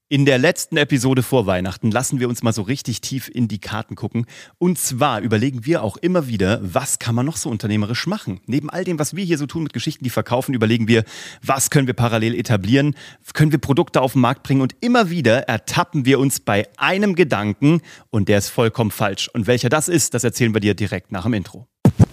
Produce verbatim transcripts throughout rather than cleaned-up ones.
In der letzten Episode vor Weihnachten lassen wir uns mal so richtig tief in die Karten gucken. Und zwar überlegen wir auch immer wieder, was kann man noch so unternehmerisch machen? Neben all dem, was wir hier so tun mit Geschichten, die verkaufen, überlegen wir, was können wir parallel etablieren? Können wir Produkte auf den Markt bringen? Und immer wieder ertappen wir uns bei einem Gedanken und der ist vollkommen falsch. Und welcher das ist, das erzählen wir dir direkt nach dem Intro.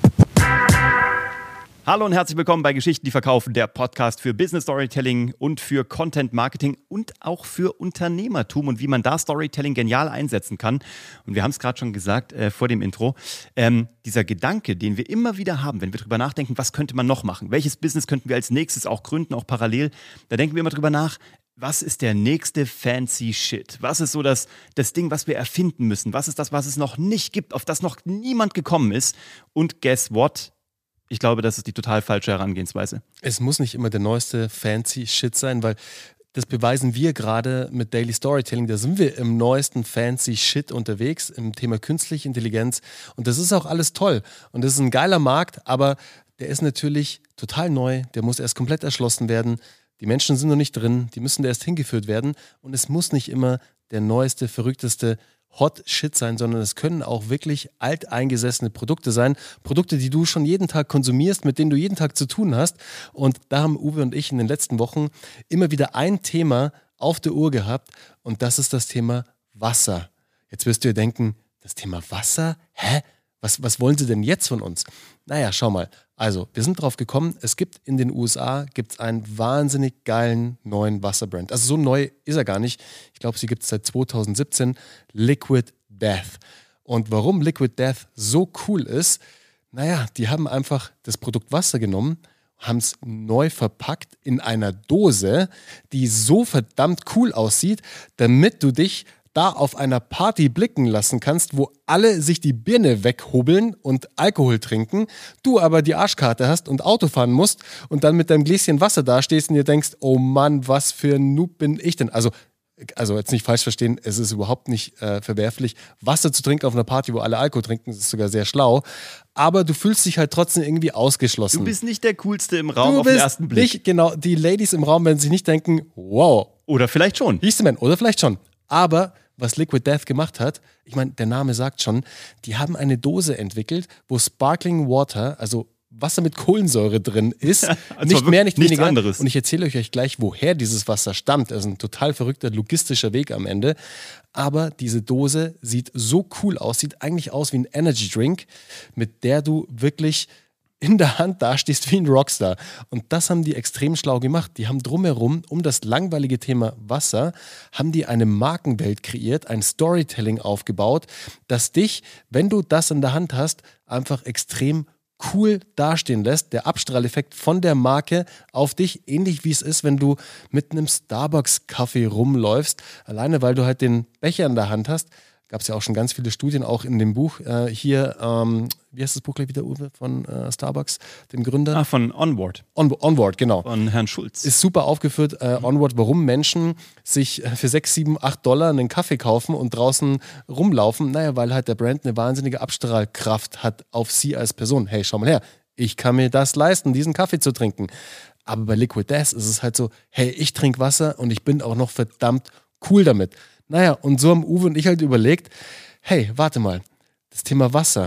Hallo und herzlich willkommen bei Geschichten, die verkaufen, der Podcast für Business Storytelling und für Content Marketing und auch für Unternehmertum und wie man da Storytelling genial einsetzen kann. Und wir haben es gerade schon gesagt äh, vor dem Intro, ähm, dieser Gedanke, den wir immer wieder haben, wenn wir drüber nachdenken, was könnte man noch machen? Welches Business könnten wir als nächstes auch gründen, auch parallel? Da denken wir immer drüber nach, was ist der nächste fancy Shit? Was ist so das, das Ding, was wir erfinden müssen? Was ist das, was es noch nicht gibt, auf das noch niemand gekommen ist? Und guess what? Ich glaube, das ist die total falsche Herangehensweise. Es muss nicht immer der neueste fancy Shit sein, weil das beweisen wir gerade mit Daily Storytelling. Da sind wir im neuesten fancy Shit unterwegs, im Thema künstliche Intelligenz. Und das ist auch alles toll. Und das ist ein geiler Markt, aber der ist natürlich total neu. Der muss erst komplett erschlossen werden. Die Menschen sind noch nicht drin. Die müssen da erst hingeführt werden. Und es muss nicht immer der neueste, verrückteste Hot Shit sein, sondern es können auch wirklich alteingesessene Produkte sein. Produkte, die du schon jeden Tag konsumierst, mit denen du jeden Tag zu tun hast. Und da haben Uwe und ich in den letzten Wochen immer wieder ein Thema auf der Uhr gehabt und das ist das Thema Wasser. Jetzt wirst du dir denken, das Thema Wasser? Hä? Was, was wollen sie denn jetzt von uns? Naja, schau mal. Also, wir sind drauf gekommen, es gibt in den U S A gibt's einen wahnsinnig geilen neuen Wasserbrand. Also so neu ist er gar nicht. Ich glaube, sie gibt es seit zwanzig siebzehn. Liquid Death. Und warum Liquid Death so cool ist, naja, die haben einfach das Produkt Wasser genommen, haben es neu verpackt in einer Dose, die so verdammt cool aussieht, damit du dich da auf einer Party blicken lassen kannst, wo alle sich die Birne weghobeln und Alkohol trinken, du aber die Arschkarte hast und Auto fahren musst und dann mit deinem Gläschen Wasser dastehst und dir denkst, oh Mann, was für ein Noob bin ich denn? Also, also jetzt nicht falsch verstehen, es ist überhaupt nicht äh, verwerflich, Wasser zu trinken auf einer Party, wo alle Alkohol trinken, das ist sogar sehr schlau, aber du fühlst dich halt trotzdem irgendwie ausgeschlossen. Du bist nicht der Coolste im Raum du auf den ersten Blick. Nicht, genau, die Ladies im Raum werden sich nicht denken, wow. Oder vielleicht schon. Hieß der Mann, oder vielleicht schon. Aber was Liquid Death gemacht hat, ich meine, der Name sagt schon, die haben eine Dose entwickelt, wo Sparkling Water, also Wasser mit Kohlensäure drin ist, also nicht mehr, nicht nichts weniger. Anderes. Und ich erzähle euch gleich, woher dieses Wasser stammt. Das ist ein total verrückter logistischer Weg am Ende. Aber diese Dose sieht so cool aus, sieht eigentlich aus wie ein Energy Drink, mit der du wirklich in der Hand dastehst wie ein Rockstar. Und das haben die extrem schlau gemacht. Die haben drumherum, um das langweilige Thema Wasser, haben die eine Markenwelt kreiert, ein Storytelling aufgebaut, das dich, wenn du das in der Hand hast, einfach extrem cool dastehen lässt. Der Abstrahleffekt von der Marke auf dich, ähnlich wie es ist, wenn du mit einem Starbucks-Kaffee rumläufst, alleine weil du halt den Becher in der Hand hast. Gab es ja auch schon ganz viele Studien, auch in dem Buch äh, hier, ähm, wie heißt das Buch gleich wieder, Uwe, von äh, Starbucks, dem Gründer? Ah, von Onward. On- Onward, genau. Von Herrn Schulz. Ist super aufgeführt, äh, Onward, warum Menschen sich für sechs, sieben, acht Dollar einen Kaffee kaufen und draußen rumlaufen. Naja, weil halt der Brand eine wahnsinnige Abstrahlkraft hat auf sie als Person. Hey, schau mal her, ich kann mir das leisten, diesen Kaffee zu trinken. Aber bei Liquid Death ist es halt so, hey, ich trinke Wasser und ich bin auch noch verdammt cool damit. Naja, und so haben Uwe und ich halt überlegt, hey, warte mal, das Thema Wasser,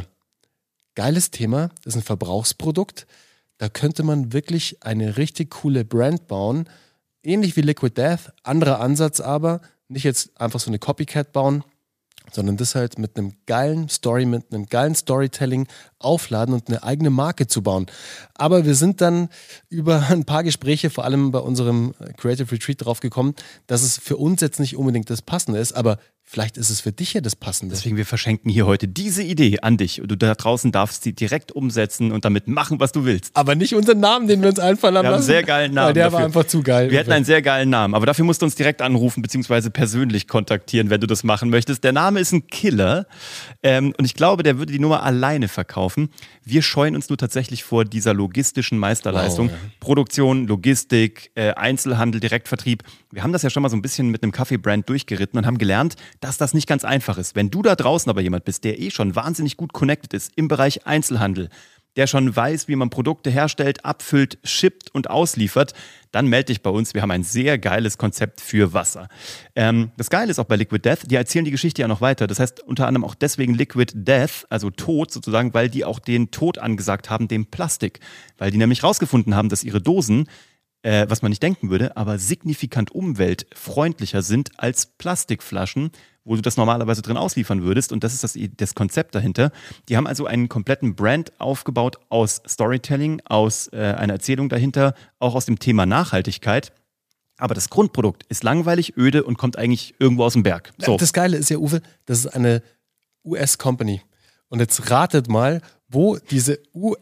geiles Thema, ist ein Verbrauchsprodukt, da könnte man wirklich eine richtig coole Brand bauen, ähnlich wie Liquid Death, anderer Ansatz aber, nicht jetzt einfach so eine Copycat bauen, sondern das halt mit einem geilen Story, mit einem geilen Storytelling aufladen und eine eigene Marke zu bauen. Aber wir sind dann über ein paar Gespräche, vor allem bei unserem Creative Retreat, drauf gekommen, dass es für uns jetzt nicht unbedingt das Passende ist, aber vielleicht ist es für dich ja das Passende. Deswegen, wir verschenken hier heute diese Idee an dich. Und du da draußen darfst sie direkt umsetzen und damit machen, was du willst. Aber nicht unseren Namen, den wir uns einfallen Wir lassen. haben einen sehr geilen Namen. Weil der dafür. war einfach zu geil. Wir hätten einen sehr geilen Namen, aber dafür musst du uns direkt anrufen bzw. persönlich kontaktieren, wenn du das machen möchtest. Der Name ist ein Killer ähm, und ich glaube, der würde die Nummer alleine verkaufen. Wir scheuen uns nur tatsächlich vor dieser logistischen Meisterleistung. Wow, ja. Produktion, Logistik, äh, Einzelhandel, Direktvertrieb. Wir haben das ja schon mal so ein bisschen mit einem Kaffee-Brand durchgeritten und haben gelernt, dass das nicht ganz einfach ist. Wenn du da draußen aber jemand bist, der eh schon wahnsinnig gut connected ist im Bereich Einzelhandel, der schon weiß, wie man Produkte herstellt, abfüllt, shippt und ausliefert, dann melde dich bei uns. Wir haben ein sehr geiles Konzept für Wasser. Ähm, das Geile ist auch bei Liquid Death, die erzählen die Geschichte ja noch weiter. Das heißt unter anderem auch deswegen Liquid Death, also Tod sozusagen, weil die auch den Tod angesagt haben, dem Plastik. Weil die nämlich rausgefunden haben, dass ihre Dosen, äh, was man nicht denken würde, aber signifikant umweltfreundlicher sind als Plastikflaschen, wo du das normalerweise drin ausliefern würdest. Und das ist das, das Konzept dahinter. Die haben also einen kompletten Brand aufgebaut aus Storytelling, aus äh, einer Erzählung dahinter, auch aus dem Thema Nachhaltigkeit. Aber das Grundprodukt ist langweilig, öde und kommt eigentlich irgendwo aus dem Berg. So. Das Geile ist ja, Uwe, das ist eine U S-Company. Und jetzt ratet mal, wo diese U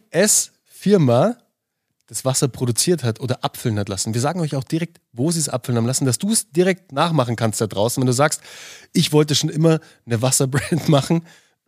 S-Firma das Wasser produziert hat oder abfüllen hat lassen. Wir sagen euch auch direkt, wo sie es abfüllen haben lassen, dass du es direkt nachmachen kannst da draußen. Wenn du sagst, ich wollte schon immer eine Wasserbrand machen,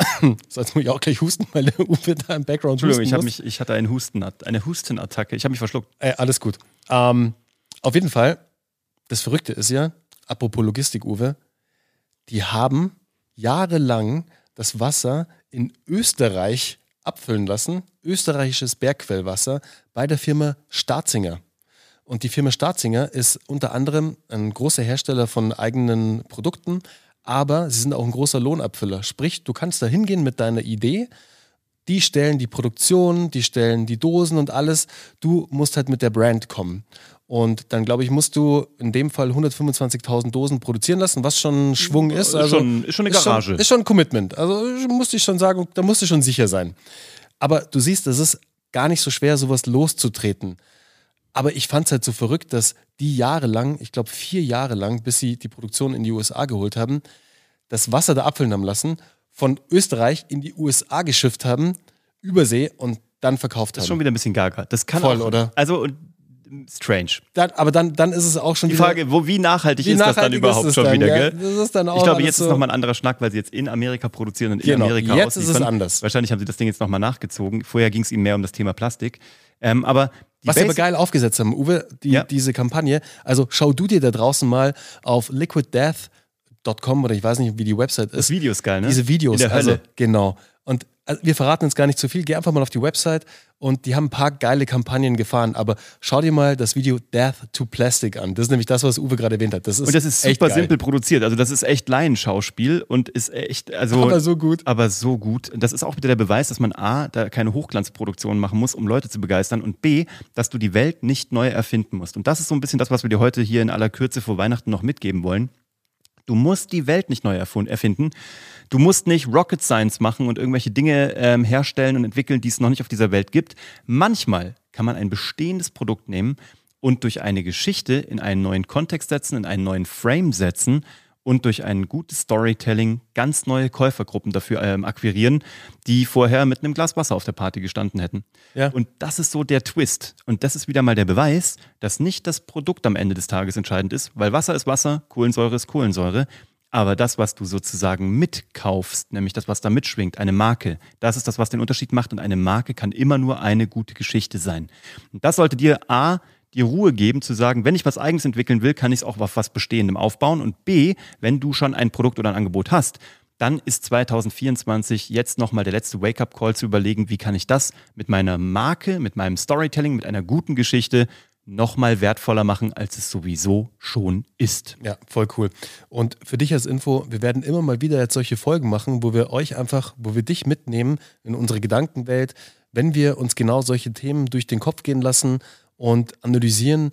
so jetzt muss ich auch gleich husten, weil der Uwe da im Background Entschuldigung, husten ich, hab muss. mich, ich hatte einen Husten, eine Hustenattacke. Ich habe mich verschluckt. Ey, alles gut. Ähm, auf jeden Fall, das Verrückte ist ja, apropos Logistik, Uwe, die haben jahrelang das Wasser in Österreich abfüllen lassen, österreichisches Bergquellwasser bei der Firma Starzinger. Und die Firma Starzinger ist unter anderem ein großer Hersteller von eigenen Produkten, aber sie sind auch ein großer Lohnabfüller. Sprich, du kannst da hingehen mit deiner Idee, die stellen die Produktion, die stellen die Dosen und alles. Du musst halt mit der Brand kommen. Und dann, glaube ich, musst du in dem Fall hundertfünfundzwanzigtausend Dosen produzieren lassen, was schon ein Schwung ist. Ist, also, schon, ist schon eine Garage. Ist schon, ist schon ein Commitment. Also musst ich schon sagen, da musst du schon sicher sein. Aber du siehst, es ist gar nicht so schwer, sowas loszutreten. Aber ich fand es halt so verrückt, dass die jahrelang, ich glaube vier Jahre lang, bis sie die Produktion in die U S A geholt haben, das Wasser da abfüllen haben lassen, von Österreich in die U S A geschifft haben, Übersee und dann verkauft haben. Das ist schon wieder ein bisschen gaga. Das kann Voll, auch, oder? Also strange. Dann, aber dann, dann ist es auch schon Die wieder... Frage, wo, wie nachhaltig wie ist das dann nachhaltig überhaupt ist es schon dann, wieder, ja? gell? Das ist dann auch Ich glaube, alles jetzt so. ist nochmal ein anderer Schnack, weil sie jetzt in Amerika produzieren und in Genau, Amerika jetzt ist ausliefern. es anders. Wahrscheinlich haben sie das Ding jetzt nochmal nachgezogen. Vorher ging es ihnen mehr um das Thema Plastik. Ähm, aber die Was sie aber Basic- geil aufgesetzt haben, Uwe, die, Ja. diese Kampagne. Also schau du dir da draußen mal auf liquid death Punkt com oder ich weiß nicht, wie die Website ist. Das Video ist geil, ne? Diese Videos. In der also, Hölle. genau. Und also, wir verraten uns gar nicht zu viel. Geh einfach mal auf die Website und die haben ein paar geile Kampagnen gefahren. Aber schau dir mal das Video Death to Plastic an. Das ist nämlich das, was Uwe gerade erwähnt hat. Das ist Und das ist echt super geil. simpel produziert. Also das ist echt Laienschauspiel und ist echt, also Aber so gut. aber so gut. Das ist auch wieder der Beweis, dass man A, da keine Hochglanzproduktion machen muss, um Leute zu begeistern, und B, dass du die Welt nicht neu erfinden musst. Und das ist so ein bisschen das, was wir dir heute hier in aller Kürze vor Weihnachten noch mitgeben wollen. Du musst die Welt nicht neu erfund- erfinden. Du musst nicht Rocket Science machen und irgendwelche Dinge ähm, herstellen und entwickeln, die es noch nicht auf dieser Welt gibt. Manchmal kann man ein bestehendes Produkt nehmen und durch eine Geschichte in einen neuen Kontext setzen, in einen neuen Frame setzen und durch ein gutes Storytelling ganz neue Käufergruppen dafür ähm, akquirieren, die vorher mit einem Glas Wasser auf der Party gestanden hätten. Ja. Und das ist so der Twist. Und das ist wieder mal der Beweis, dass nicht das Produkt am Ende des Tages entscheidend ist, weil Wasser ist Wasser, Kohlensäure ist Kohlensäure. Aber das, was du sozusagen mitkaufst, nämlich das, was da mitschwingt, eine Marke, das ist das, was den Unterschied macht. Und eine Marke kann immer nur eine gute Geschichte sein. Und das sollte dir A, die Ruhe geben, zu sagen, wenn ich was Eigenes entwickeln will, kann ich es auch auf was Bestehendem aufbauen. Und B, wenn du schon ein Produkt oder ein Angebot hast, dann ist zwanzig vierundzwanzig jetzt nochmal der letzte Wake-up-Call zu überlegen, wie kann ich das mit meiner Marke, mit meinem Storytelling, mit einer guten Geschichte nochmal wertvoller machen, als es sowieso schon ist. Ja, voll cool. Und für dich als Info, wir werden immer mal wieder jetzt solche Folgen machen, wo wir euch einfach, wo wir dich mitnehmen in unsere Gedankenwelt, wenn wir uns genau solche Themen durch den Kopf gehen lassen und analysieren,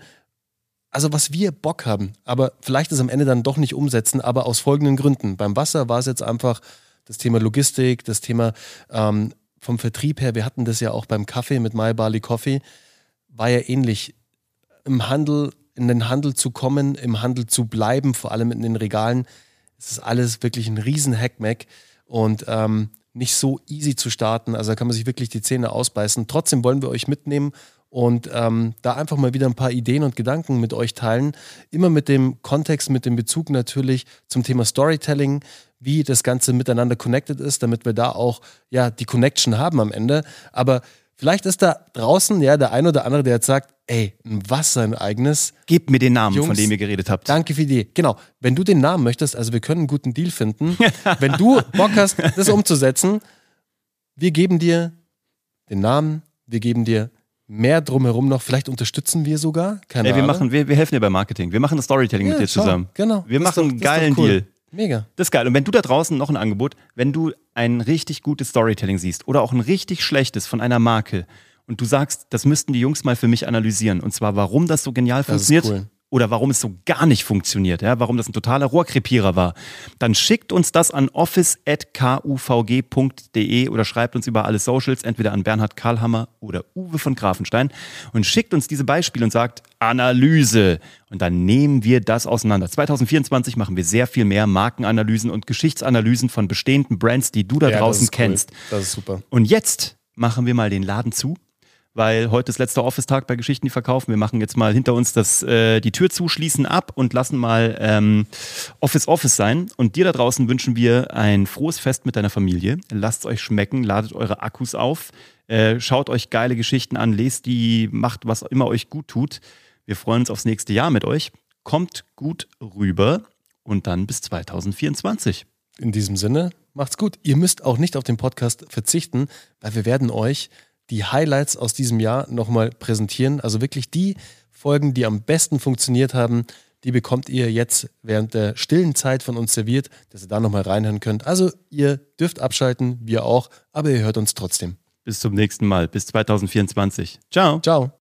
also was wir Bock haben, aber vielleicht ist am Ende dann doch nicht umsetzen, aber aus folgenden Gründen. Beim Wasser war es jetzt einfach das Thema Logistik, das Thema ähm, vom Vertrieb her, wir hatten das ja auch beim Kaffee mit My Barley Coffee, war ja ähnlich. Im Handel, in den Handel zu kommen, im Handel zu bleiben, vor allem in den Regalen, es ist alles wirklich ein riesen Hackmack und ähm, nicht so easy zu starten, also da kann man sich wirklich die Zähne ausbeißen. Trotzdem wollen wir euch mitnehmen und ähm, da einfach mal wieder ein paar Ideen und Gedanken mit euch teilen. Immer mit dem Kontext, mit dem Bezug natürlich zum Thema Storytelling, wie das Ganze miteinander connected ist, damit wir da auch ja die Connection haben am Ende. Aber vielleicht ist da draußen ja der ein oder andere, der jetzt sagt, ey, ein Wasser, ein eigenes. Gebt mir den Namen, Jungs, von dem ihr geredet habt. Danke für die Idee. Genau, wenn du den Namen möchtest, also wir können einen guten Deal finden. Wenn du Bock hast, das umzusetzen, wir geben dir den Namen, wir geben dir mehr drumherum noch, vielleicht unterstützen wir sogar, keine Ey, wir, Ahnung. machen, wir, wir helfen dir beim Marketing, wir machen das Storytelling Ja, mit dir schau, zusammen. genau. Wir Das ist machen doch- einen das ist doch geilen cool. Deal. Mega. Das ist geil. Und wenn du da draußen noch ein Angebot, wenn du ein richtig gutes Storytelling siehst oder auch ein richtig schlechtes von einer Marke und du sagst, das müssten die Jungs mal für mich analysieren, und zwar warum das so genial Das ist funktioniert cool. oder warum es so gar nicht funktioniert, ja, warum das ein totaler Rohrkrepierer war, dann schickt uns das an office at kuvg punkt de oder schreibt uns über alle Socials, entweder an Bernhard Karlhammer oder Uwe von Grafenstein, und schickt uns diese Beispiele und sagt Analyse. Und dann nehmen wir das auseinander. zwanzig vierundzwanzig machen wir sehr viel mehr Markenanalysen und Geschichtsanalysen von bestehenden Brands, die du da Ja, das draußen ist cool. kennst. Das ist super. Und jetzt machen wir mal den Laden zu, weil heute ist letzter Office-Tag bei Geschichten, die verkaufen. Wir machen jetzt mal hinter uns das, äh, die Tür zuschließen ab und lassen mal ähm, Office-Office sein. Und dir da draußen wünschen wir ein frohes Fest mit deiner Familie. Lasst es euch schmecken, ladet eure Akkus auf, äh, schaut euch geile Geschichten an, lest die, macht was immer euch gut tut. Wir freuen uns aufs nächste Jahr mit euch. Kommt gut rüber und dann bis zwanzig vierundzwanzig. In diesem Sinne, macht's gut. Ihr müsst auch nicht auf den Podcast verzichten, weil wir werden euch die Highlights aus diesem Jahr nochmal präsentieren. Also wirklich die Folgen, die am besten funktioniert haben, die bekommt ihr jetzt während der stillen Zeit von uns serviert, dass ihr da nochmal reinhören könnt. Also ihr dürft abschalten, wir auch, aber ihr hört uns trotzdem. Bis zum nächsten Mal, bis zwanzig vierundzwanzig. Ciao. Ciao.